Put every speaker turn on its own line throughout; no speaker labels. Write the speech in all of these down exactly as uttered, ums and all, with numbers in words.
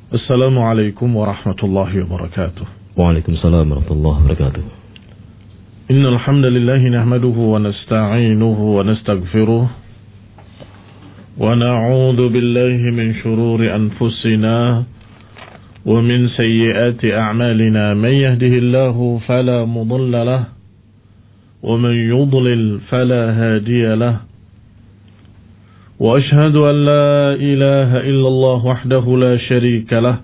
Assalamualaikum warahmatullahi wabarakatuh.
Waalaikumsalam warahmatullahi wabarakatuh.
Innal hamdalillah nahmaduhu wa nasta'inuhu wa nastaghfiruh wa na'udzu billahi min shururi anfusina wa min sayyiati a'malina. Man yahdihillahu fala mudilla lahu wa man yudlil fala hadiya lahu. وأشهد أن لا إله إلا الله وحده لا شريك له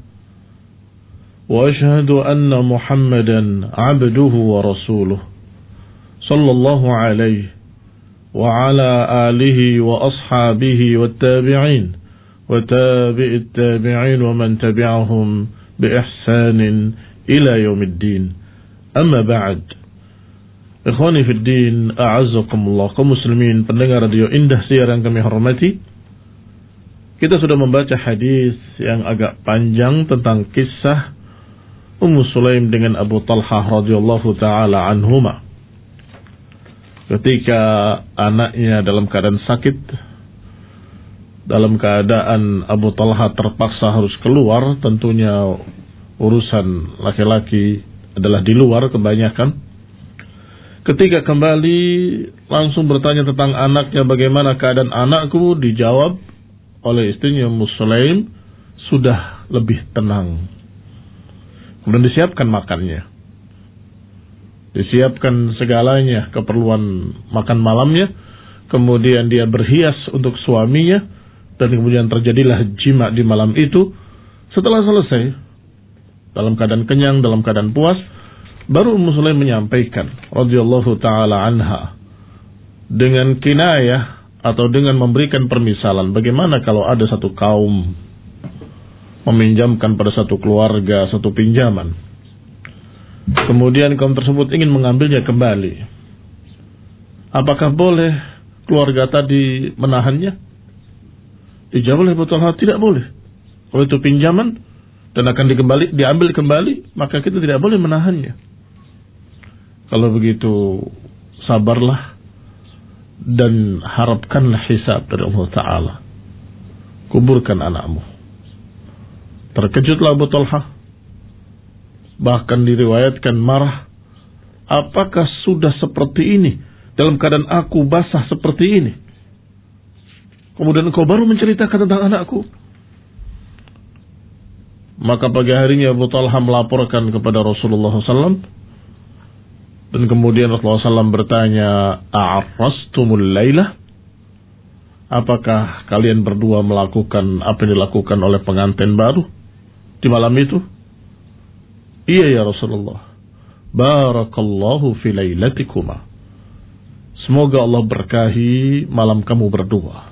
وأشهد أن محمدا عبده ورسوله صلى الله عليه وعلى آله وأصحابه والتابعين وتابع التابعين ومن تبعهم بإحسان إلى يوم الدين. أما بعد, Ikhwani fiddin, a'azzakumullah, kaum muslimin pendengar radio Indah Siar yang kami hormati. Kita sudah membaca hadis yang agak panjang tentang kisah Ummu Sulaim dengan Abu Talhah radhiyallahu taala anhuma. Ketika anaknya dalam keadaan sakit, dalam keadaan Abu Talhah terpaksa harus keluar, tentunya urusan laki-laki adalah di luar kebanyakan. Ketika kembali langsung bertanya tentang anaknya, bagaimana keadaan anakku, dijawab oleh istrinya Ummu Sulaim, sudah lebih tenang. Kemudian disiapkan makannya, disiapkan segalanya, keperluan makan malamnya. Kemudian dia berhias untuk suaminya, dan kemudian terjadilah jima di malam itu. Setelah selesai, dalam keadaan kenyang, dalam keadaan puas, baru Ummu Sulaim menyampaikan radhiyallahu taala anha dengan kinayah atau dengan memberikan permisalan, bagaimana kalau ada satu kaum meminjamkan pada satu keluarga satu pinjaman, kemudian kaum tersebut ingin mengambilnya kembali, apakah boleh keluarga tadi menahannya? Dijawab oleh Abu Talhah, tidak boleh. Kalau itu pinjaman dan akan dikembali, diambil kembali, maka kita tidak boleh menahannya. Kalau begitu, sabarlah dan harapkanlah hisab dari Allah Ta'ala. Kuburkan anakmu. Terkejutlah Abu Talhah. Bahkan diriwayatkan marah. Apakah sudah seperti ini? Dalam keadaan aku basah seperti ini. Kemudian engkau baru menceritakan tentang anakku. Maka pagi harinya Abu Talhah melaporkan kepada Rasulullah shallallahu alaihi wasallam. Dan kemudian Rasulullah shallallahu alaihi wasallam bertanya, a'arrastumul lailah? Apakah kalian berdua melakukan apa yang dilakukan oleh pengantin baru di malam itu? Iya ya Rasulullah. Barakallahu fi lailatikuma. Semoga Allah berkahi malam kamu berdua.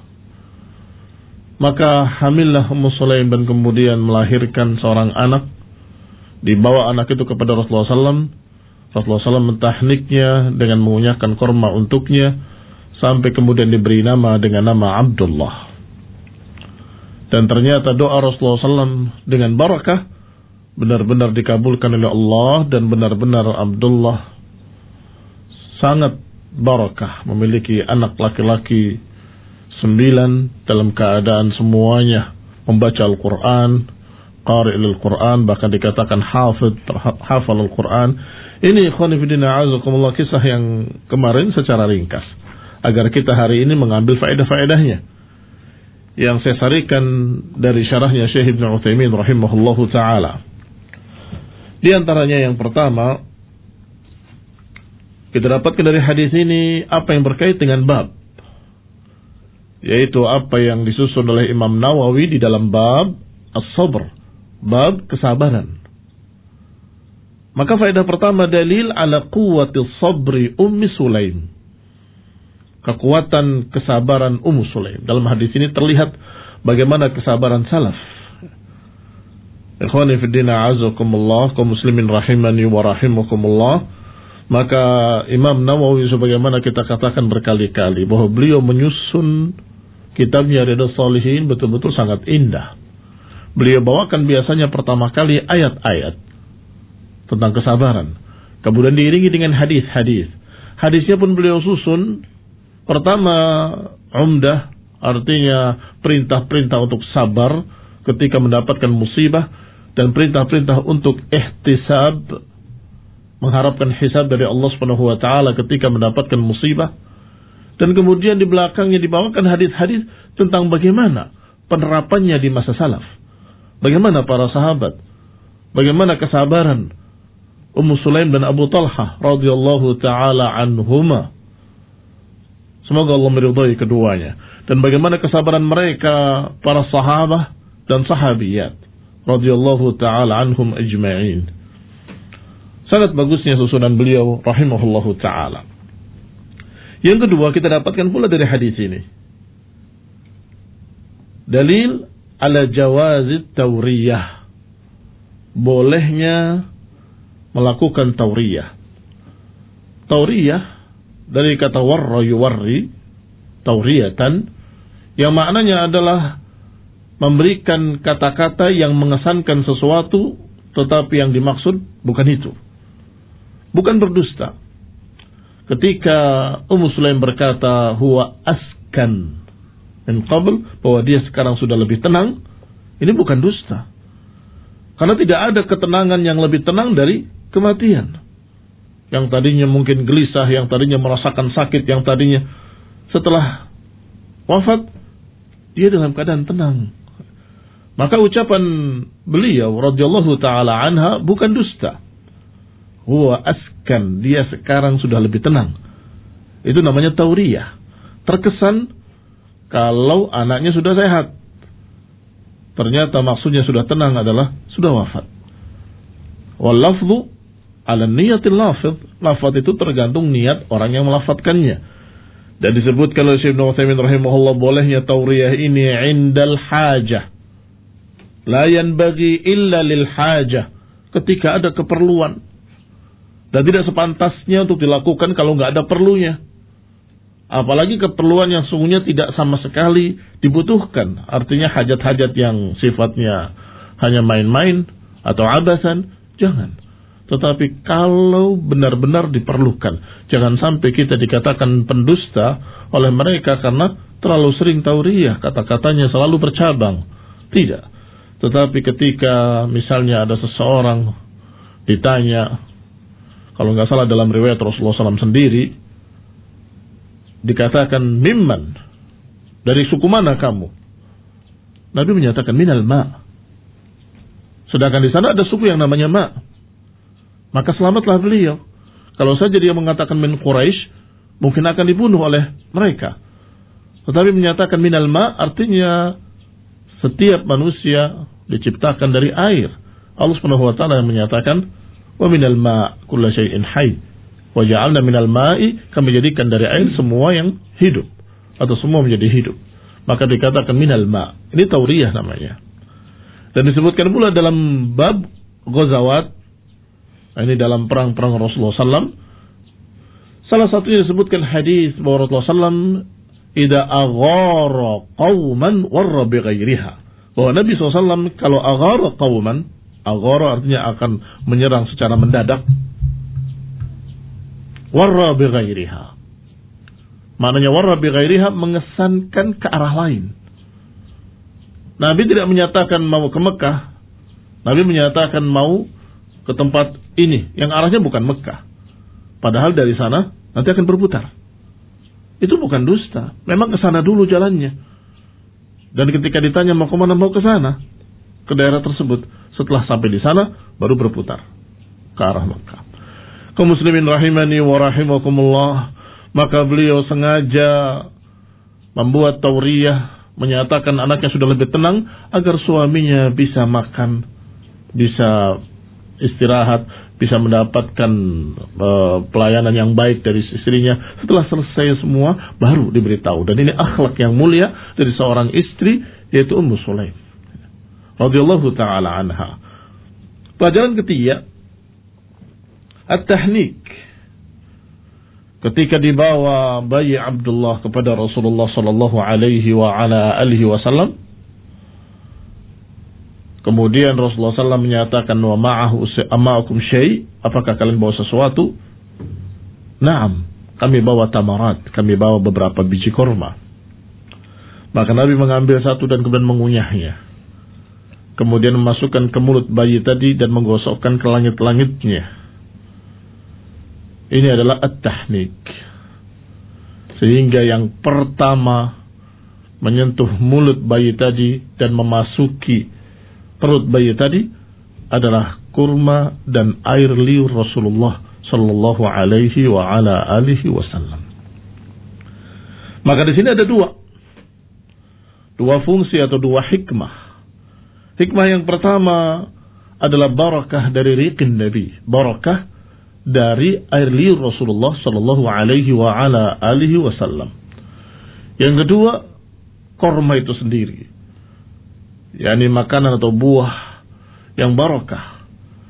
Maka hamillah Ummu Sulaim dan kemudian melahirkan seorang anak. Dibawa anak itu kepada Rasulullah shallallahu alaihi wasallam. Rasulullah shallallahu alaihi wasallam mentahniknya dengan mengunyahkan korma untuknya, sampai kemudian diberi nama dengan nama Abdullah. Dan ternyata doa Rasulullah shallallahu alaihi wasallam dengan barakah benar-benar dikabulkan oleh Allah, dan benar-benar Abdullah sangat barakah, memiliki anak laki-laki sembilan dalam keadaan semuanya membaca Al-Quran, qari' al-Quran, bahkan dikatakan hafid, hafal Al-Quran. Ini ikhwan fillah a'azakumullah, kisah yang kemarin secara ringkas, agar kita hari ini mengambil faedah-faedahnya yang saya sarikan dari syarahnya Syekh Ibnu Utsaimin rahimahullahu taala. Di antaranya yang pertama, kita dapatkan dari hadis ini apa yang berkait dengan bab, yaitu apa yang disusun oleh Imam Nawawi di dalam bab as-sabr, bab kesabaran. Maka faedah pertama, dalil ala quwwati sabri Ummi Sulaim, kekuatan kesabaran Ummu Sulaim. Dalam hadis ini terlihat bagaimana kesabaran salaf. Ikhwani fiddin a'azakumullah, kaum muslimin rahimani wa rahimakumullah. Maka Imam Nawawi, sebagaimana kita katakan berkali-kali, bahwa beliau menyusun kitabnya Riyadhus Shalihin betul-betul sangat indah. Beliau bawakan biasanya pertama kali ayat-ayat tentang kesabaran, kemudian diiringi dengan hadis-hadis. Hadisnya pun beliau susun, pertama umdah, artinya perintah-perintah untuk sabar, ketika mendapatkan musibah, dan perintah-perintah untuk ihtisab, mengharapkan hisab dari Allah Subhanahu wa taala ketika mendapatkan musibah. Dan kemudian di belakangnya dibawakan hadis-hadis tentang bagaimana penerapannya di masa salaf. Bagaimana para sahabat, bagaimana kesabaran Ummu Sulaim dan Abu Talhah radhiyallahu taala anhuma. Semoga Allah meridhai keduanya. Dan bagaimana kesabaran mereka para sahabat dan sahabiyat radhiyallahu taala anhum ajma'in. Sangat bagusnya susunan beliau rahimahullahu taala. Yang kedua, kita dapatkan pula dari hadis ini dalil ala jawazit tawriyah, bolehnya melakukan tawriyah. Tawriyah dari kata warra yuwarri, tawriyatan, yang maknanya adalah memberikan kata-kata yang mengesankan sesuatu, tetapi yang dimaksud bukan itu, bukan berdusta. Ketika Ummu Sulaim berkata huwa askan min qabl, bahwa dia sekarang sudah lebih tenang, ini bukan dusta. Karena tidak ada ketenangan yang lebih tenang dari kematian. Yang tadinya mungkin gelisah, yang tadinya merasakan sakit, yang tadinya setelah wafat dia dalam keadaan tenang. Maka ucapan beliau radhiyallahu taala anha bukan dusta. Huwa askan, dia sekarang sudah lebih tenang. Itu namanya tauriyah. Terkesan kalau anaknya sudah sehat, ternyata maksudnya sudah tenang adalah sudah wafat. Wal lafzu ala niyatil lafaz. Lafaz itu tergantung niat orang yang melafadzkannya. Dan disebutkan oleh Syekh Ibnu Utsaimin rahimahullah, bolehnya tauriyah ini indal hajah. La yanbaghi illa lil hajah, ketika ada keperluan. Dan tidak sepantasnya untuk dilakukan kalau nggak ada perlunya. Apalagi keperluan yang sungguhnya tidak sama sekali dibutuhkan. Artinya hajat-hajat yang sifatnya hanya main-main atau abasan, jangan. Tetapi kalau benar-benar diperlukan, jangan sampai kita dikatakan pendusta oleh mereka karena terlalu sering tauriyah, kata-katanya selalu bercabang. Tidak. Tetapi ketika misalnya ada seseorang ditanya, kalau nggak salah dalam riwayat Rasulullah shallallahu alaihi wasallam sendiri, dikatakan mimman, dari suku mana kamu? Nabi menyatakan minal ma. Sedangkan di sana ada suku yang namanya ma. Maka selamatlah beliau. Kalau saja dia mengatakan min Quraisy, mungkin akan dibunuh oleh mereka. Tetapi menyatakan minal ma artinya setiap manusia diciptakan dari air. Allah Subhanahu wa taala yang menyatakan wa minal ma' kullu syai'in hayy wa ja'alna minal ma'i, kami jadikan dari air semua yang hidup atau semua menjadi hidup. Maka dikatakan minal ma'. Ini tauriyah namanya. Dan disebutkan pula dalam bab ghazawat, ini dalam perang-perang Rasulullah sallallahu alaihi wasallam. Salah satunya disebutkan hadis bahwa Rasulullah sallallahu alaihi wasallam idza aghara qauman warra bi ghairiha. Bahwa Nabi sallallahu alaihi wasallam kalau aghara qauman, aghara artinya akan menyerang secara mendadak, warra bi ghairiha. Maknanya warra bi ghairiha mengesankan ke arah lain. Nabi tidak menyatakan mau ke Mekah. Nabi menyatakan mau ke tempat ini yang arahnya bukan Mekah. Padahal dari sana nanti akan berputar. Itu bukan dusta. Memang ke sana dulu jalannya. Dan ketika ditanya mau ke mana, mau ke sana, ke daerah tersebut. Setelah sampai di sana baru berputar ke arah Mekah. Kaum muslimin rahimani wa rahimakumullah, maka beliau sengaja membuat tauriyah, menyatakan anaknya sudah lebih tenang agar suaminya bisa makan, bisa istirahat, bisa mendapatkan uh, pelayanan yang baik dari istrinya. Setelah selesai semua baru diberitahu. Dan ini akhlak yang mulia dari seorang istri, yaitu Ummu Sulaim radhiyallahu taala anha. Pelajaran ketiga, at-tahnik. Ketika dibawa bayi Abdullah kepada Rasulullah sallallahu alaihi wa ala alihi wasallam, kemudian Rasulullah sallallahu alaihi wasallam menyatakan wa ma'ahu ama'akum syai', apakah kalian bawa sesuatu? Naam, kami bawa tamarat, kami bawa beberapa biji korma. Maka Nabi mengambil satu dan kemudian mengunyahnya. kemudian memasukkan ke mulut bayi tadi dan menggosokkan ke langit-langitnya. Ini adalah at-tahnik. Sehingga yang pertama menyentuh mulut bayi tadi dan memasuki perut bayi tadi adalah kurma dan air liur Rasulullah sallallahu alaihi wa ala alihi wasallam. Maka di sini ada dua dua fungsi atau dua hikmah. Hikmah yang pertama adalah barakah dari riqin Nabi, barakah dari air liur Rasulullah sallallahu alaihi wa ala alihi wasallam. Yang kedua, korma itu sendiri, yakni makanan atau buah yang barakah.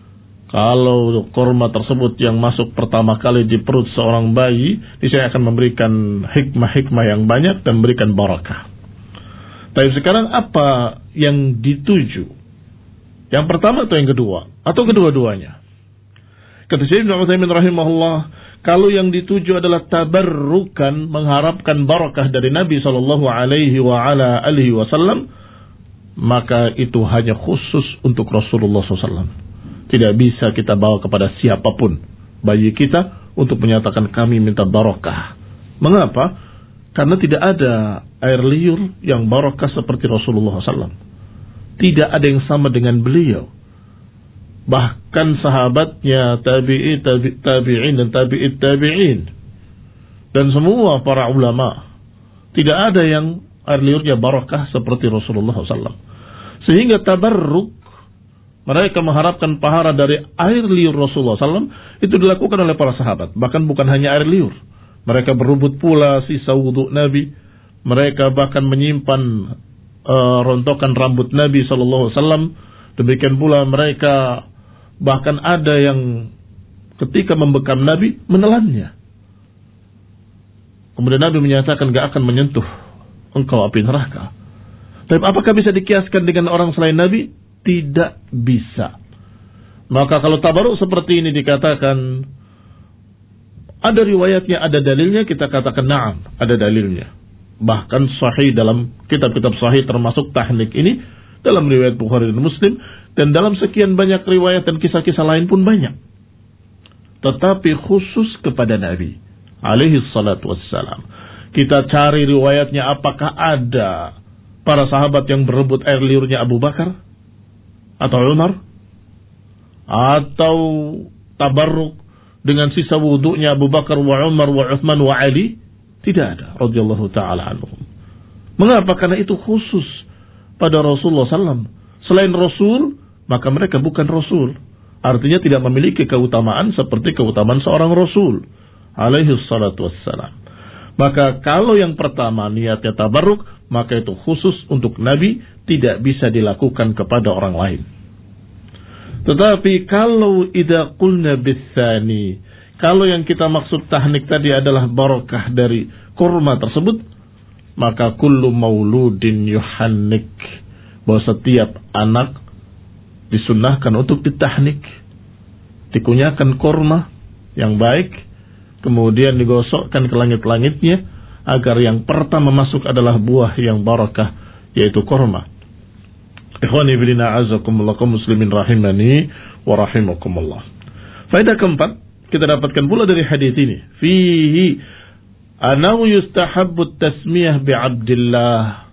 Kalau korma tersebut yang masuk pertama kali di perut seorang bayi, niscaya akan memberikan hikmah-hikmah yang banyak dan memberikan barakah. Tapi sekarang apa yang dituju? Yang pertama atau yang kedua? Atau kedua-duanya? Kata Syekh Ibnu Utsaimin rahimahullah, kalau yang dituju adalah tabarrukan, mengharapkan barakah dari Nabi sallallahu alaihi wa ala alihi wasallam, maka itu hanya khusus untuk Rasulullah sallallahu alaihi wasallam. Tidak bisa kita bawa kepada siapapun bayi kita untuk menyatakan kami minta barakah. Mengapa? Karena tidak ada air liur yang barakah seperti Rasulullah sallallahu alaihi wasallam. Tidak ada yang sama dengan beliau. Bahkan sahabatnya, tabi'i, tabi, tabi'in dan tabi'it tabi'in, dan semua para ulama, tidak ada yang air liurnya barakah seperti Rasulullah sallallahu alaihi wasallam. Sehingga tabarruk, mereka mengharapkan pahala dari air liur Rasulullah sallallahu alaihi wasallam, itu dilakukan oleh para sahabat. Bahkan bukan hanya air liur, mereka berebut pula sisa wudhu Nabi. Mereka bahkan menyimpan uh, rontokan rambut Nabi sallallahu alaihi wasallam. Demikian pula mereka bahkan ada yang ketika membekam Nabi menelannya. Kemudian Nabi menyatakan gak akan menyentuh engkau api neraka. Tapi apakah bisa dikiaskan dengan orang selain Nabi? Tidak bisa. Maka kalau tabaruk seperti ini dikatakan ada riwayatnya, ada dalilnya, kita katakan na'am, ada dalilnya. Bahkan sahih dalam kitab-kitab sahih termasuk tahnik ini, dalam riwayat Bukhari dan Muslim, dan dalam sekian banyak riwayat dan kisah-kisah lain pun banyak. Tetapi khusus kepada Nabi alaihi salatu wassalam. Kita cari riwayatnya, apakah ada para sahabat yang berebut air liurnya Abu Bakar atau Umar, atau tabarruk dengan sisa wudunya Abu Bakar wa Umar wa Uthman wa Ali? Tidak ada, radhiyallahu ta'ala anhum. Mengapa? Karena itu khusus pada Rasulullah sallallahu alaihi wasallam. Selain Rasul, maka mereka bukan Rasul. Artinya tidak memiliki keutamaan seperti keutamaan seorang Rasul alaihi salatu wassalam. Maka kalau yang pertama niatnya tabarruk, maka itu khusus untuk Nabi, tidak bisa dilakukan kepada orang lain. Tetapi kalau idza qulna bitsani, kalau yang kita maksud tahnik tadi adalah barakah dari kurma tersebut, maka kullu mauludin yuhannik, bahwa setiap anak disunnahkan untuk ditahnik, dikunyakan kurma yang baik, kemudian digosokkan ke langit-langitnya, agar yang pertama masuk adalah buah yang barakah, yaitu kurma. Ikhwani fillah azakumullah kaum muslimin rahimani wa rahimakumullah. Faedah keempat kita dapatkan pula dari hadis ini, fihi anau yustahabbu tasmiyah bi Abdillah.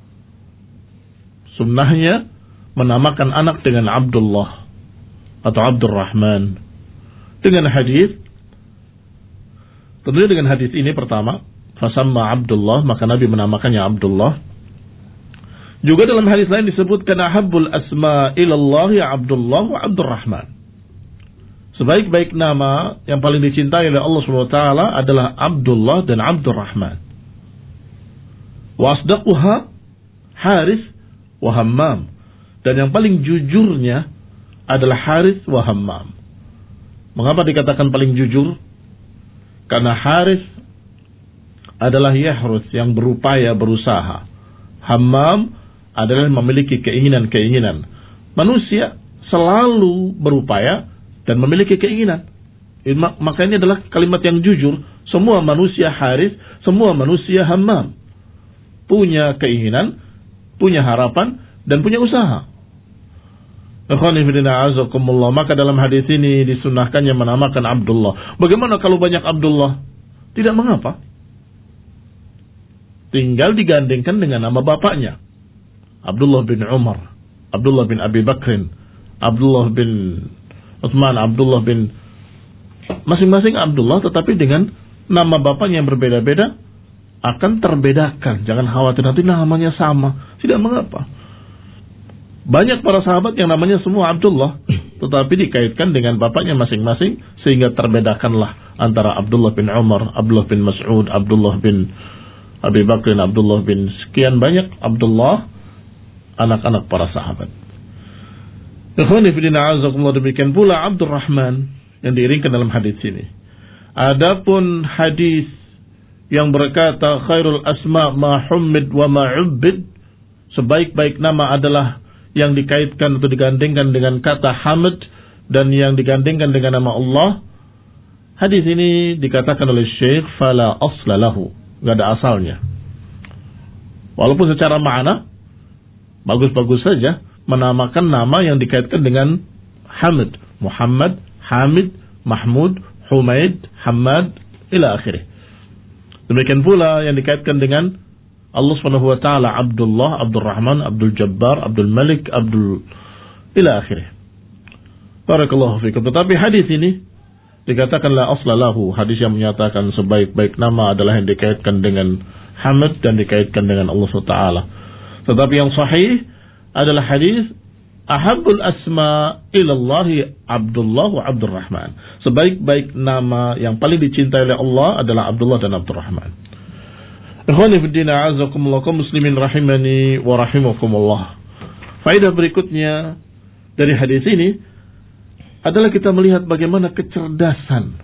Sunnahnya menamakan anak dengan Abdullah atau Abdurrahman. Dengan hadis, tentunya dengan hadis ini pertama, fasamma Abdullah, maka Nabi menamakannya Abdullah. Juga dalam hadis lain disebutkan ahabbul asma ilallah ya Abdullah wa Abdurrahman. Sebaik-baik nama yang paling dicintai oleh Allah subhanahu wa taala adalah Abdullah dan Abdurrahman. Wa asdaquha Harith wa Hammam. Dan yang paling jujurnya adalah Harith wa Hammam. Mengapa dikatakan paling jujur? Karena Harith adalah yahrus, yang berupaya, berusaha. Hammam adalah memiliki keinginan-keinginan. Manusia selalu berupaya dan memiliki keinginan. Maka ini adalah kalimat yang jujur. Semua manusia Harith, semua manusia Hammam. Punya keinginan, punya harapan, dan punya usaha. Ikhwani fillah azakumullah, maka dalam hadis ini disunahkannya menamakan Abdullah. Bagaimana kalau banyak Abdullah? Tidak mengapa. Tinggal digandengkan dengan nama bapaknya. Abdullah bin Umar, Abdullah bin Abi Bakrin, Abdullah bin Utsman, Abdullah bin, masing-masing Abdullah, tetapi dengan nama bapaknya yang berbeda-beda akan terbedakan. Jangan khawatir nanti namanya sama. Tidak mengapa. Banyak para sahabat yang namanya semua Abdullah, tetapi dikaitkan dengan bapaknya masing-masing sehingga terbedakanlah antara Abdullah bin Umar, Abdullah bin Mas'ud, Abdullah bin Abi Bakrin, Abdullah bin sekian banyak Abdullah, anak-anak para sahabat. Ikhwani fillah azakumullah, demikian pula Abdurrahman yang diiringkan dalam hadis ini. Adapun hadis yang berkata khairul asma ma hummid wa ma ubbid, sebaik-baik nama adalah yang dikaitkan atau digandengkan dengan kata hamd dan yang digandengkan dengan nama Allah. Hadis ini dikatakan oleh Syekh fala asla lahu, enggak ada asalnya. Walaupun secara makna bagus-bagus saja menamakan nama yang dikaitkan dengan hamd, Muhammad, Hamid, Mahmud, Humaid, Hamad ila akhirih. Demikian pula yang dikaitkan dengan Allah Subhanahu wa taala, Abdullah, Abdurrahman, Abdul Jabbar, Abdul Malik, Abdul ila akhirih. Barakallahu fikum. Tetapi hadis ini dikatakan la asla lahu, hadis yang menyatakan sebaik-baik nama adalah yang dikaitkan dengan hamd dan dikaitkan dengan Allah Subhanahu wa taala. Tetapi yang sahih adalah hadis ahabbul asma ilallahi Abdullah wa Abdurrahman. Sebaik-baik nama yang paling dicintai oleh Allah adalah Abdullah dan Abdurrahman. Ikhwani fiddin a'azakumullah, kaum muslimin rahimani wa rahimakumullah. Faedah berikutnya dari hadis ini adalah kita melihat bagaimana kecerdasan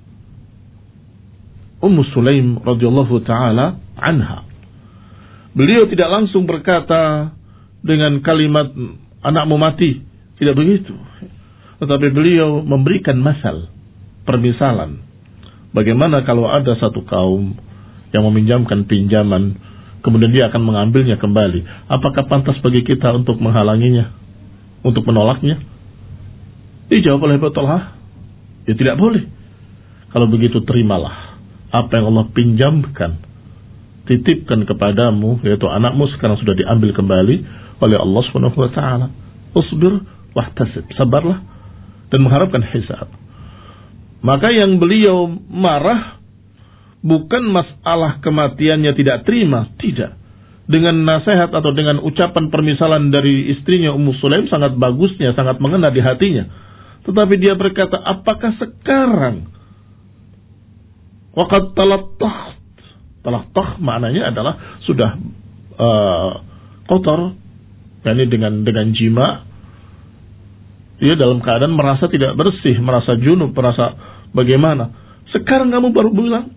Ummu Sulaim radhiyallahu taala anha. Beliau tidak langsung berkata dengan kalimat anakmu mati, tidak begitu. Tetapi beliau memberikan masal, permisalan. Bagaimana kalau ada satu kaum yang meminjamkan pinjaman, kemudian dia akan mengambilnya kembali. Apakah pantas bagi kita untuk menghalanginya, untuk menolaknya? Dijawab oleh Abu Talha, ya tidak boleh. Kalau begitu terimalah apa yang Allah pinjamkan, titipkan kepadamu, yaitu anakmu sekarang sudah diambil kembali oleh Allah Subhanahu wa taala. Usbir wahtasib, sabarlah dan mengharapkan hisab. Maka yang beliau marah bukan masalah kematiannya tidak terima, tidak. Dengan nasihat atau dengan ucapan permisalan dari istrinya Ummu Sulaim sangat bagusnya, sangat mengena di hatinya. Tetapi dia berkata, apakah sekarang waqad talattah, talattah maknanya adalah sudah uh, kotor, yakni dengan dengan jima, dia dalam keadaan merasa tidak bersih, merasa junub, merasa bagaimana. Sekarang kamu baru bilang.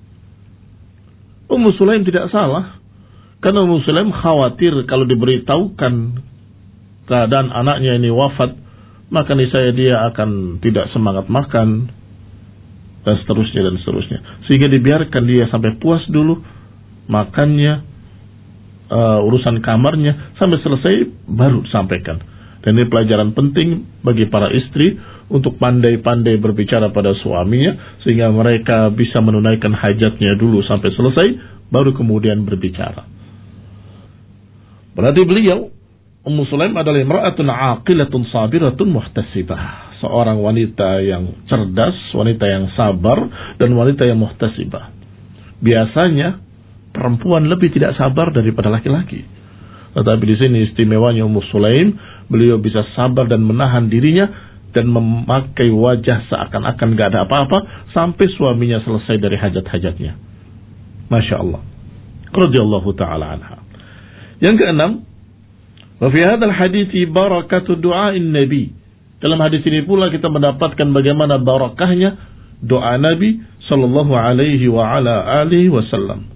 Ummu Sulaim tidak salah, karena Ummu Sulaim khawatir kalau diberitahukan keadaan anaknya ini wafat, maka niscaya dia akan tidak semangat makan dan seterusnya dan seterusnya. Sehingga dibiarkan dia sampai puas dulu makannya, uh, urusan kamarnya sampai selesai baru sampaikan. Dan ini pelajaran penting bagi para istri untuk pandai-pandai berbicara pada suaminya sehingga mereka bisa menunaikan hajatnya dulu sampai selesai baru kemudian berbicara. Berarti beliau Ummu Sulaim adalah imra'atun aqilatun sabiratun muhtasibah, seorang wanita yang cerdas, wanita yang sabar dan wanita yang muhtasibah. Biasanya perempuan lebih tidak sabar daripada laki-laki. Tetapi di sini istimewanya Ummu Sulaim, beliau bisa sabar dan menahan dirinya dan memakai wajah seakan-akan gak ada apa-apa sampai suaminya selesai dari hajat-hajatnya. Masya Allah. Radhiyallahu ta'ala anha. Yang keenam, wa fi hadzal hadithi barakatu du'ain nabi. Dalam hadis ini pula kita mendapatkan bagaimana barakahnya doa Nabi sallallahu alaihi wa ala alihi wasallam,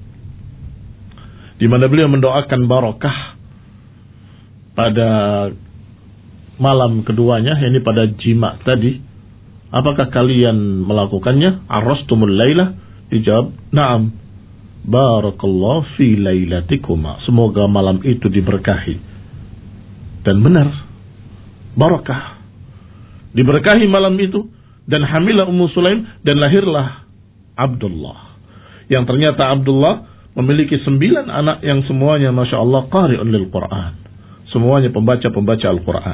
di mana beliau mendoakan barakah pada malam keduanya, yakni pada jima tadi. Apakah kalian melakukannya? Arrastumul lailah? Dijawab, na'am. Barakallahu fi lailatikuma. Semoga malam itu diberkahi. Dan benar, barakah. Diberkahi malam itu, dan hamilah Ummu Sulaim, dan lahirlah Abdullah. Yang ternyata Abdullah memiliki sembilan anak yang semuanya Masya Allah qari'un lil Quran. Semuanya pembaca-pembaca Al-Quran.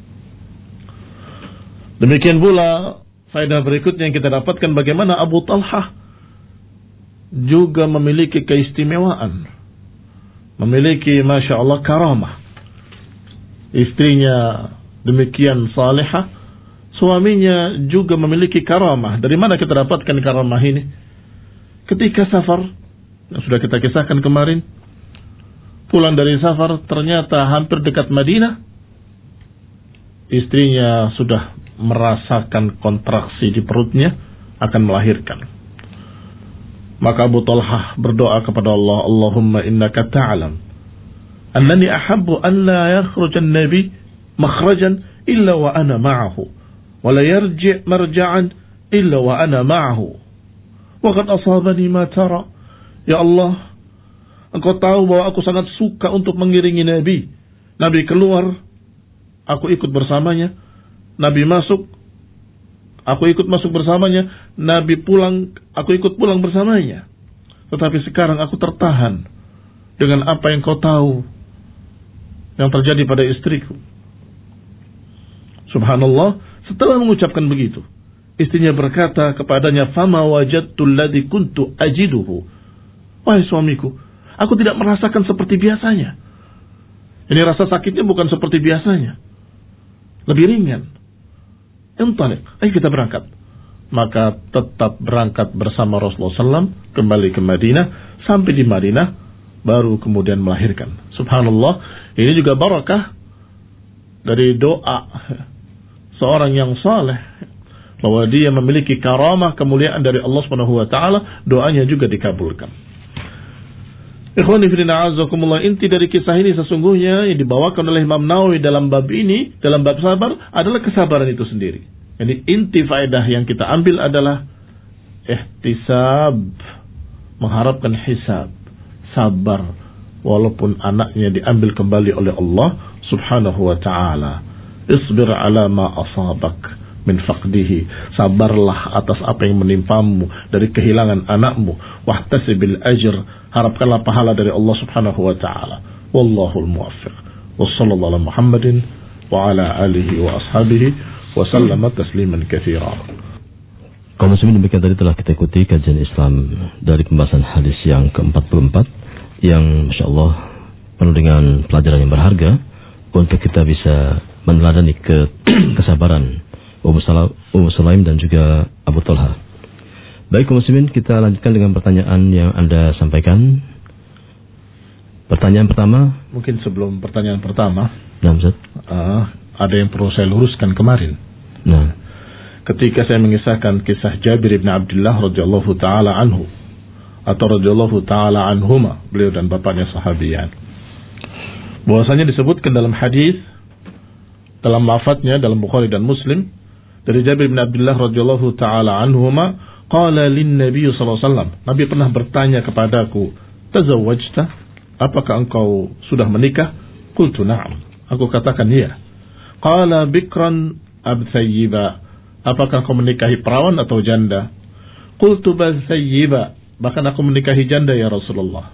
Demikian pula faedah berikutnya yang kita dapatkan, bagaimana Abu Talhah juga memiliki keistimewaan, memiliki Masya Allah karamah. Istrinya demikian salihah, suaminya juga memiliki karamah. Dari mana kita dapatkan karamah ini? Ketika safar, yang sudah kita kisahkan kemarin, pulang dari safar, ternyata hampir dekat Madinah, istrinya sudah merasakan kontraksi di perutnya, akan melahirkan. Maka Abu Talhah berdoa kepada Allah, Allahumma innaka ta'alam annani ahabbu an la yakhruja an-nabi makhrajan illa wa ana ma'ahu wa la yarji' marja'an illa wa ana ma'ahu wa qad asabani ma tara. Ya Allah, Engkau tahu bahwa aku sangat suka untuk mengiringi Nabi. Nabi keluar, aku ikut bersamanya. Nabi masuk, aku ikut masuk bersamanya. Nabi pulang, aku ikut pulang bersamanya. Tetapi sekarang aku tertahan dengan apa yang kau tahu yang terjadi pada istriku. Subhanallah, setelah mengucapkan begitu, istrinya berkata kepadanya, "Fama wajadtu alladhi kuntu ajiduhu." Wahai suamiku, aku tidak merasakan seperti biasanya. Ini rasa sakitnya bukan seperti biasanya, lebih ringan. Intalik, ayo kita berangkat. Maka tetap berangkat bersama Rasulullah shallallahu alaihi wasallam kembali ke Madinah. Sampai di Madinah baru kemudian melahirkan. Subhanallah, ini juga barakah dari doa seorang yang saleh, bahwa dia memiliki karamah, kemuliaan dari Allah Subhanahu wa taala, doanya juga dikabulkan. Ikhwani fillah azakumullah, inti dari kisah ini sesungguhnya yang dibawakan oleh Imam Nawawi dalam bab ini, dalam bab sabar, adalah kesabaran itu sendiri. Jadi inti faedah yang kita ambil adalah ihtisab, mengharapkan hisab, sabar walaupun anaknya diambil kembali oleh Allah Subhanahu wa taala. Isbir ala ma asabak min faqdihi, sabarlah atas apa yang menimpamu dari kehilangan anakmu. Wahtasibil ajr, harapkanlah pahala dari Allah Subhanahu wa taala. Wallahul muwaffiq. Wassallallahu ala Muhammadin wa ala alihi wa ashabihi wa sallama tasliman katsira.
Kaum muslimin, demikian tadi telah kita ikuti kajian Islam dari pembahasan hadis yang ke empat puluh empat yang masyaallah penuh dengan pelajaran yang berharga untuk kita bisa meneladani ke kesabaran Ummu Sulaim dan juga Abu Talha. Baik kaum muslimin, kita lanjutkan dengan pertanyaan yang Anda sampaikan. Pertanyaan pertama.
Mungkin sebelum pertanyaan pertama,
nah, Ustaz,
uh, ada yang perlu saya luruskan kemarin.
Nah,
ketika saya mengisahkan kisah Jabir bin Abdullah radhiyallahu taala anhu atau radhiyallahu taala anhuma, beliau dan bapaknya sahabian, bahwasanya disebutkan dalam hadis, dalam lafadznya dalam Bukhari dan Muslim, dari Jabir bin Abdullah radhiyallahu taala anhuma, qala lin Nabi sallallahu alaihi wasallam, Nabi pernah bertanya kepadaku, tazawwajta, apakah engkau sudah menikah? Qultu na'am, aku katakan iya. Qala bikran ab thayyiba, apakah kau menikahi perawan atau janda? Qultu bal thayyiba, bahkan aku menikahi janda ya Rasulullah.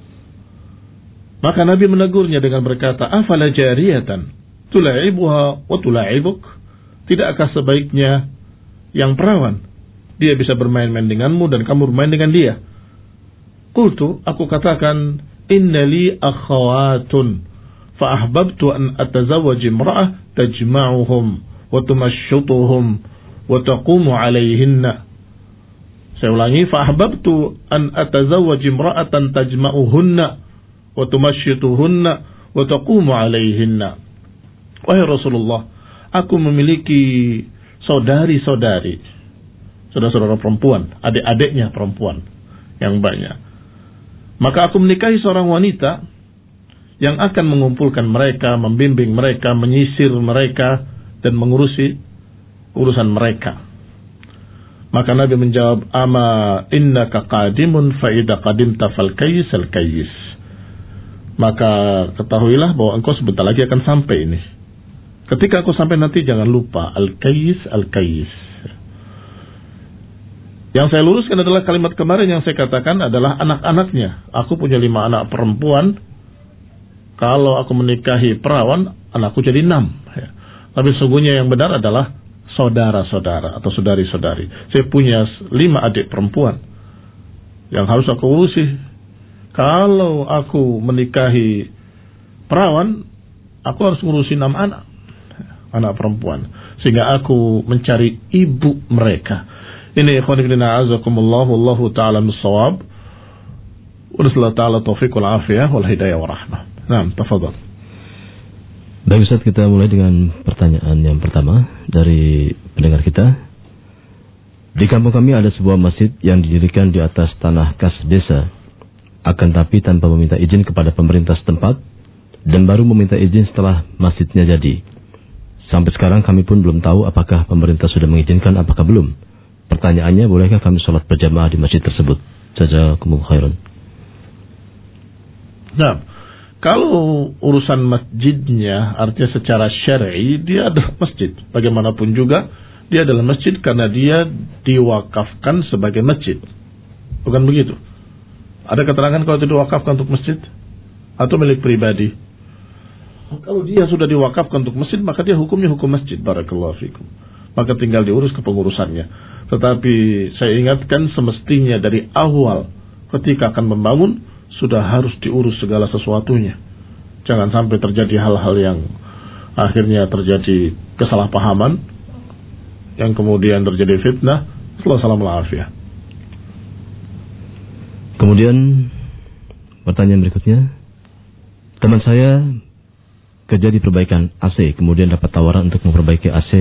Maka Nabi menegurnya dengan berkata, afala jariyatan tula'ibuha wa tula'ibuk, tidakkah sebaiknya yang perawan, dia bisa bermain-main denganmu dan kamu bermain dengan dia? Qultu, aku katakan, inna li akhawatun fa ahbabtu an atazawwaj imra'ah tajma'uhum wa tumashyutuhum wa taqumu 'alayhinna. Saya ulangi, fa ahbabtu an atazawwaj imra'atan tajma'uhunna wa tumashyituhunna wa taqumu 'alayhinna. Wahai Rasulullah, aku memiliki saudari-saudari, saudara-saudara perempuan, adik-adiknya perempuan yang banyak. Maka aku menikahi seorang wanita yang akan mengumpulkan mereka, membimbing mereka, menyisir mereka, dan mengurusi urusan mereka. Maka Nabi menjawab, ama innaka qadimun fa idza qadimta fal kayyis al kayyis. Maka ketahuilah bahwa engkau sebentar lagi akan sampai ini. Ketika aku sampai nanti jangan lupa al-kais, al-kais. Yang saya luruskan adalah kalimat kemarin yang saya katakan adalah anak-anaknya. Aku punya lima anak perempuan. Kalau aku menikahi perawan, anakku jadi enam. Ya. Tapi sesungguhnya yang benar adalah saudara-saudara atau saudari-saudari. Saya punya lima adik perempuan yang harus aku urusi. Kalau aku menikahi perawan, aku harus ngurusi enam anak, anak perempuan. Sehingga aku mencari ibu mereka. Ini ikhwan fillah a'azakumullah wallahu ta'ala bis-shawab. Wa nasallahu ta'ala taufiq wal afiyah wal hidayah wa rahmah. Naam, tafadhal.
Baik Ustaz, kita mulai dengan pertanyaan yang pertama dari pendengar kita. Di kampung kami ada sebuah masjid yang didirikan di atas tanah kas desa. Akan tapi tanpa meminta izin kepada pemerintah setempat dan baru meminta izin setelah masjidnya jadi. Sampai sekarang kami pun belum tahu apakah pemerintah sudah mengizinkan apakah belum. Pertanyaannya, bolehkah kami sholat berjamaah di masjid tersebut? Jazakumullah khairan.
Nah, kalau urusan masjidnya artinya secara syar'i dia adalah masjid. Bagaimanapun juga dia adalah masjid karena dia diwakafkan sebagai masjid. Bukan begitu? Ada keterangan kalau itu diwakafkan untuk masjid atau milik pribadi? Kalau dia sudah diwakafkan untuk masjid, maka dia hukumnya hukum masjid. Barakallahu fikum. Maka tinggal diurus kepengurusannya. Tetapi saya ingatkan semestinya dari awal ketika akan membangun sudah harus diurus segala sesuatunya. Jangan sampai terjadi hal-hal yang akhirnya terjadi kesalahpahaman, yang kemudian terjadi fitnah. Assalamualaikum.
Kemudian pertanyaan berikutnya, teman saya kerja di perbaikan A C, kemudian dapat tawaran untuk memperbaiki A C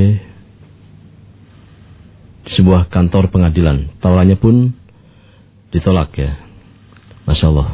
di sebuah kantor pengadilan. Tawarannya pun ditolak ya. Masya Allah.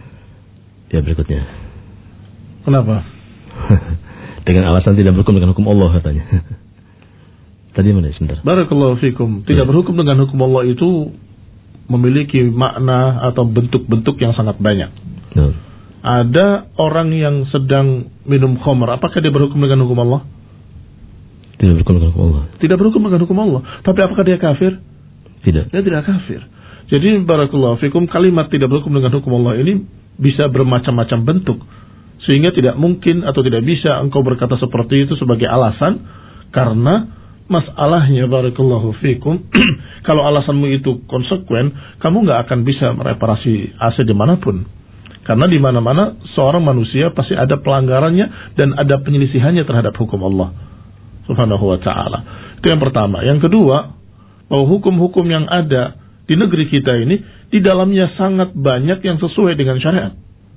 Ya berikutnya.
Kenapa?
Dengan alasan tidak berhukum dengan hukum Allah katanya. Tadi mana sebentar?
Barakallahu fikum. Tidak ya. Berhukum dengan hukum Allah itu memiliki makna atau bentuk-bentuk yang sangat banyak. Ya. Ada orang yang sedang minum khamr, apakah dia berhukum dengan hukum Allah?
Tidak berhukum dengan hukum Allah.
Tidak berhukum dengan hukum Allah. Tapi apakah dia kafir?
Tidak.
Dia tidak kafir. Jadi barakallahu fikum, kalimat tidak berhukum dengan hukum Allah ini bisa bermacam-macam bentuk. Sehingga tidak mungkin atau tidak bisa engkau berkata seperti itu sebagai alasan. Karena masalahnya barakallahu fikum, kalau alasanmu itu konsekuen, kamu nggak akan bisa mereparasi A C dimanapun. Karena di mana-mana seorang manusia pasti ada pelanggarannya dan ada penyelisihannya terhadap hukum Allah Subhanahu wa ta'ala. Itu yang pertama. Yang kedua, bahwa hukum-hukum yang ada di negeri kita ini, di dalamnya sangat banyak yang sesuai dengan syariat.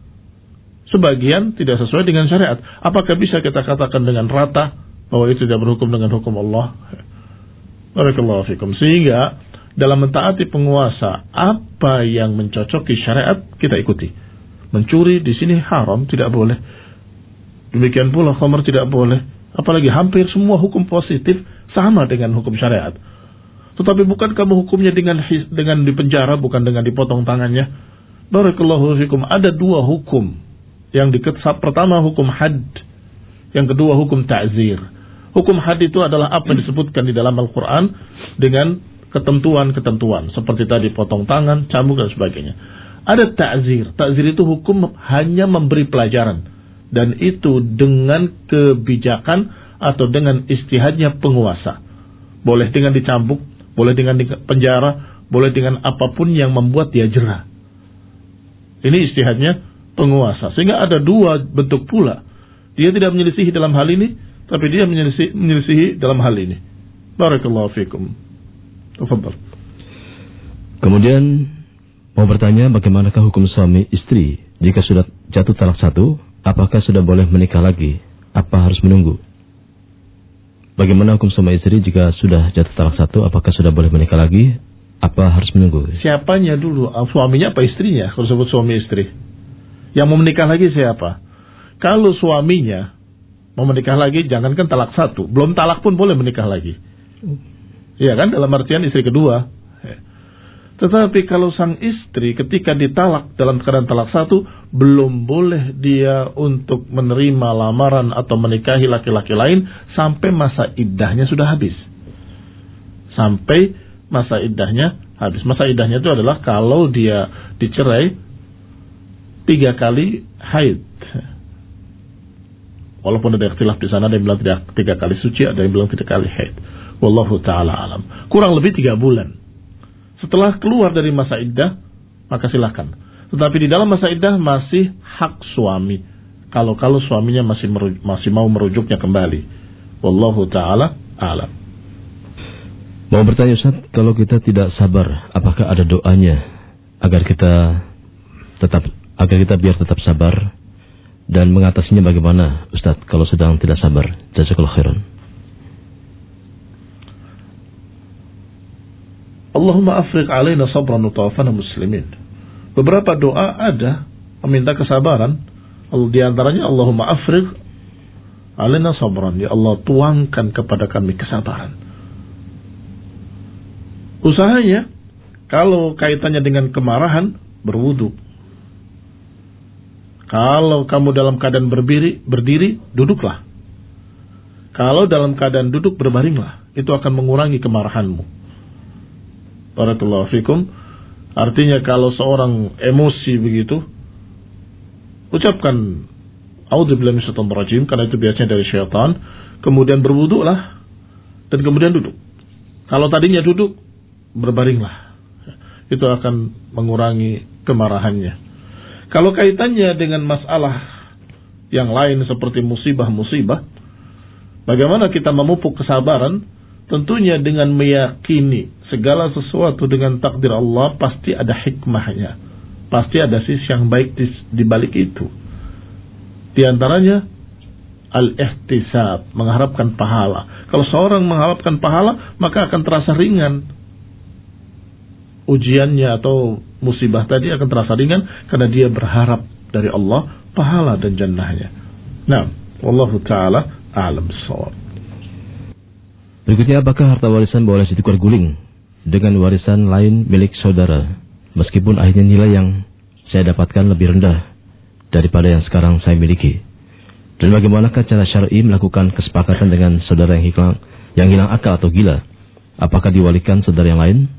Sebagian tidak sesuai dengan syariat. Apakah bisa kita katakan dengan rata bahwa itu tidak berhukum dengan hukum Allah? Barakallahu fikum. Sehingga dalam mentaati penguasa, apa yang mencocoki syariat kita ikuti. Mencuri di sini haram, tidak boleh. Demikian pula khamr tidak boleh. Apalagi hampir semua hukum positif sama dengan hukum syariat. Tetapi bukan kamu hukumnya dengan dengan dipenjara, bukan dengan dipotong tangannya. Barakallahu fikum. Ada dua hukum. Yang diketap, pertama hukum had, yang kedua hukum ta'zir. Hukum had itu adalah apa yang disebutkan di dalam Al-Quran dengan ketentuan-ketentuan. Seperti tadi potong tangan, cambuk dan sebagainya. Ada ta'zir. Ta'zir itu hukum hanya memberi pelajaran. Dan itu dengan kebijakan atau dengan istihadnya penguasa. Boleh dengan dicambuk, boleh dengan penjara, boleh dengan apapun yang membuat dia jera. Ini istihadnya penguasa. Sehingga ada dua bentuk pula. Dia tidak menyelisihi dalam hal ini, tapi dia menyelisihi, menyelisihi dalam hal ini. Barakallahu fikum. Tafadhal.
Kemudian mau bertanya, bagaimanakah hukum suami istri jika sudah jatuh talak satu? Apakah sudah boleh menikah lagi? Apa harus menunggu? Bagaimana hukum suami istri jika sudah jatuh talak satu? Apakah sudah boleh menikah lagi? Apa harus menunggu?
Siapanya dulu? Suaminya apa istrinya? Kalau sebut suami istri. Yang mau menikah lagi siapa? Kalau suaminya mau menikah lagi, jangankan talak satu. Belum talak pun boleh menikah lagi. Iya kan? Dalam artian istri kedua. Tetapi kalau sang istri ketika ditalak dalam keadaan talak satu, belum boleh dia untuk menerima lamaran atau menikahi laki-laki lain sampai masa iddahnya sudah habis. Sampai masa iddahnya habis. Masa iddahnya itu adalah kalau dia dicerai tiga kali haid. Walaupun ada ikhtilaf di sana, ada yang bilang tidak tiga kali suci, ada yang bilang tiga kali haid. Wallahu ta'ala alam. Kurang lebih tiga bulan. Setelah keluar dari masa iddah, maka silakan. Tetapi di dalam masa iddah masih hak suami. Kalau-kalau suaminya masih meruj- masih mau merujuknya kembali. Wallahu ta'ala alam.
Mau bertanya Ustaz, kalau kita tidak sabar, apakah ada doanya agar kita tetap agar kita biar tetap sabar, dan mengatasinya bagaimana Ustaz kalau sedang tidak sabar? Jazakallahu khairan.
Allahumma afriq alaina sabran wa tawaffana muslimin. Beberapa doa ada meminta kesabaran. Di antaranya Allahumma afriq alaina sabran, ya Allah tuangkan kepada kami kesabaran. Usahanya kalau kaitannya dengan kemarahan, berwudu. Kalau kamu dalam keadaan berdiri, berdiri, duduklah. Kalau dalam keadaan duduk, berbaringlah. Itu akan mengurangi kemarahanmu. Barakallahu fikum. Artinya kalau seorang emosi begitu, ucapkan a'udzubillahi minasyaitonir rajim, karena itu biasanya dari syaitan, kemudian berwudulah dan kemudian duduk. Kalau tadinya duduk, berbaringlah. Itu akan mengurangi kemarahannya. Kalau kaitannya dengan masalah yang lain seperti musibah-musibah, bagaimana kita memupuk kesabaran? Tentunya dengan meyakini segala sesuatu dengan takdir Allah pasti ada hikmahnya. Pasti ada sisi yang baik di, di balik itu. Di antaranya al-ihtisab, mengharapkan pahala. Kalau seorang mengharapkan pahala, maka akan terasa ringan ujiannya atau musibah tadi akan terasa ringan karena dia berharap dari Allah pahala dan jannahnya. Nah, wallahu taala a'lam bissawab.
Berikutnya, apakah harta warisan boleh ditukar guling dengan warisan lain milik saudara, meskipun akhirnya nilai yang saya dapatkan lebih rendah daripada yang sekarang saya miliki? Dan bagaimanakah cara syar'i melakukan kesepakatan dengan saudara yang hilang, yang hilang akal atau gila? Apakah diwalikan saudara yang lain?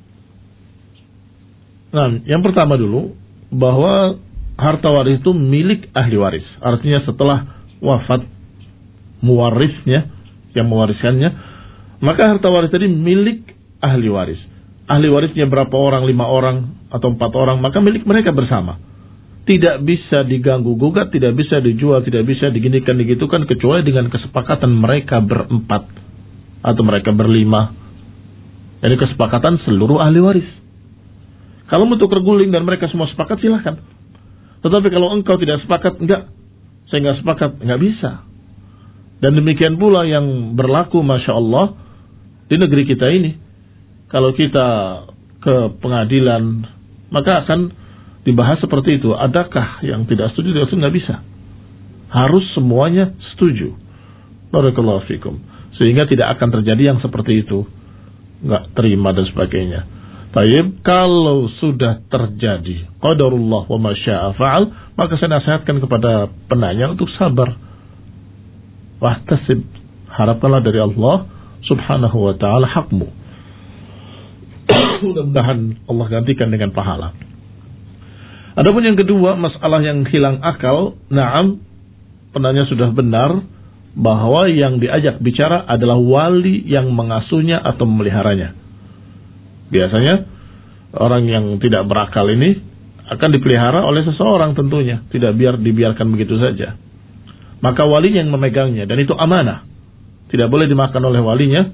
Nah, yang pertama dulu, bahwa harta waris itu milik ahli waris. Artinya setelah wafat muwarisnya, yang mewariskannya, maka harta waris tadi milik ahli waris. Ahli warisnya berapa orang, lima orang atau empat orang, maka milik mereka bersama. Tidak bisa diganggu gugat, tidak bisa dijual, tidak bisa diginikan, digitukan, kecuali dengan kesepakatan mereka berempat atau mereka berlima. Ini kesepakatan seluruh ahli waris. Kalau untuk reguling dan mereka semua sepakat, silahkan. Tetapi kalau engkau tidak sepakat, enggak, saya enggak sepakat, enggak bisa. Dan demikian pula yang berlaku, Masya Allah, di negeri kita ini. Kalau kita ke pengadilan, maka akan dibahas seperti itu. Adakah yang tidak setuju? Tidak setuju, nggak bisa. Harus semuanya setuju. Barakallahu fikum. Sehingga tidak akan terjadi yang seperti itu. Nggak terima dan sebagainya. Tayyib, kalau sudah terjadi qadarullah wa ma syaa fa'al, maka saya nasihatkan kepada penanya untuk sabar. Wahtasib, harapkanlah dari Allah subhanahu wa ta'ala hakmu. Mudah-mudahan Allah gantikan dengan pahala. Adapun yang kedua, masalah yang hilang akal, na'am, penanya sudah benar bahwa yang diajak bicara adalah wali yang mengasuhnya atau memeliharanya. Biasanya orang yang tidak berakal ini akan dipelihara oleh seseorang tentunya, tidak biar dibiarkan begitu saja. Maka walinya yang memegangnya, dan itu amanah. Tidak boleh dimakan oleh walinya,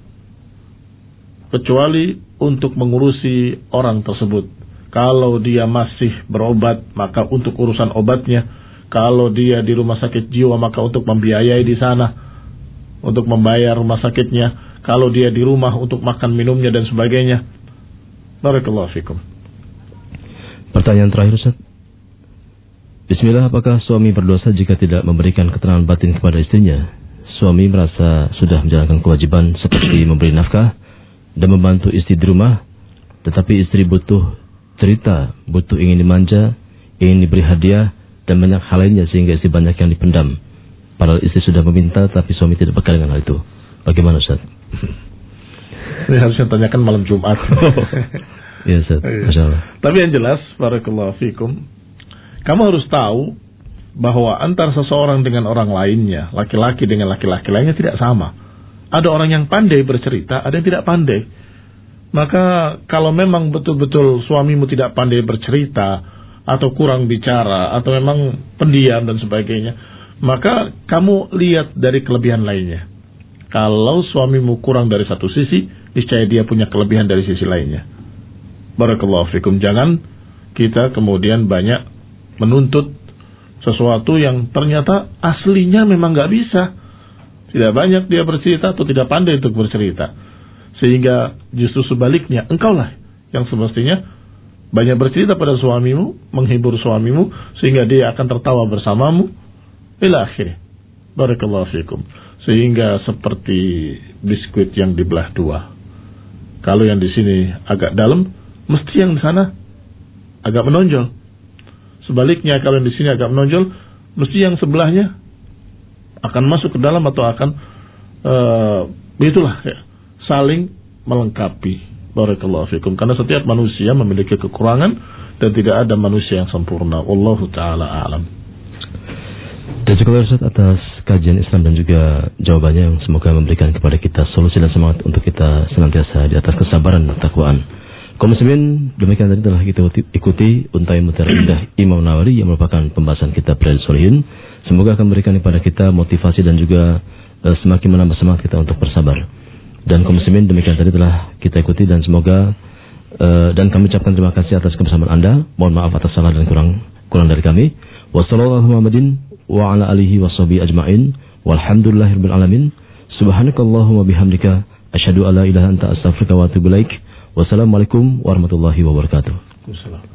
kecuali untuk mengurusi orang tersebut. Kalau dia masih berobat, maka untuk urusan obatnya. Kalau dia di rumah sakit jiwa, maka untuk membiayai di sana, untuk membayar rumah sakitnya. Kalau dia di rumah, untuk makan minumnya dan sebagainya. Barakallahu fikum.
Pertanyaan terakhir, Ustaz. Bismillah, apakah suami berdosa jika tidak memberikan keterangan batin kepada istrinya? Suami merasa sudah menjalankan kewajiban seperti memberi nafkah dan membantu istri di rumah, tetapi istri butuh cerita, butuh ingin dimanja, ingin diberi hadiah, dan banyak hal lainnya sehingga istri banyak yang dipendam. Padahal istri sudah meminta, tapi suami tidak peka dengan hal itu. Bagaimana Ustaz?
Ini harusnya tanyakan malam Jumat.
Ya Ustaz, Masya Allah.
Tapi yang jelas, barakallahu fikum, kamu harus tahu bahwa antara seseorang dengan orang lainnya, laki-laki dengan laki-laki lainnya tidak sama. Ada orang yang pandai bercerita, ada yang tidak pandai. Maka kalau memang betul-betul suamimu tidak pandai bercerita, atau kurang bicara, atau memang pendiam dan sebagainya, maka kamu lihat dari kelebihan lainnya. Kalau suamimu kurang dari satu sisi, niscaya dia punya kelebihan dari sisi lainnya. Barakallahu fikum. Jangan kita kemudian banyak menuntut sesuatu yang ternyata aslinya memang gak bisa. Tidak banyak dia bercerita atau tidak pandai untuk bercerita. Sehingga justru sebaliknya, engkaulah yang semestinya banyak bercerita pada suamimu, menghibur suamimu, sehingga dia akan tertawa bersamamu. Ila akhirnya. Barakallahu fikum. Sehingga seperti biskuit yang dibelah dua. Kalau yang di sini agak dalam, mesti yang di sana agak menonjol. Sebaliknya kalau yang di sini agak menonjol, mesti yang sebelahnya akan masuk ke dalam atau akan uh, itulah ya, saling melengkapi. Barakallahu fikum. Karena setiap manusia memiliki kekurangan dan tidak ada manusia yang sempurna. Wallahu taala a'lam.
Dan cukup Ustaz atas kajian Islam dan juga jawabannya yang semoga memberikan kepada kita solusi dan semangat untuk kita senantiasa di atas kesabaran dan takwaan. Kaum muslimin, demikian tadi telah kita ikuti Untai Mutiara Indah Imam Nawawi yang merupakan pembahasan kitab Riyadhus Shalihin. Semoga akan memberikan kepada kita motivasi dan juga uh, semakin menambah semangat kita untuk bersabar. Dan kaum muslimin, demikian tadi telah kita ikuti dan semoga uh, dan kami ucapkan terima kasih atas kebersamaan Anda. Mohon maaf atas salah dan kurang kurang dari kami. Wassallallahu Muhammadin wa ala alihi washabihi ajma'in walhamdulillahirabbil alamin. Subhanakallahumma bihamdika asyhadu an la ilaha illa anta astaghfiruka wa atubu ilaik. Wassalamualaikum warahmatullahi wabarakatuh.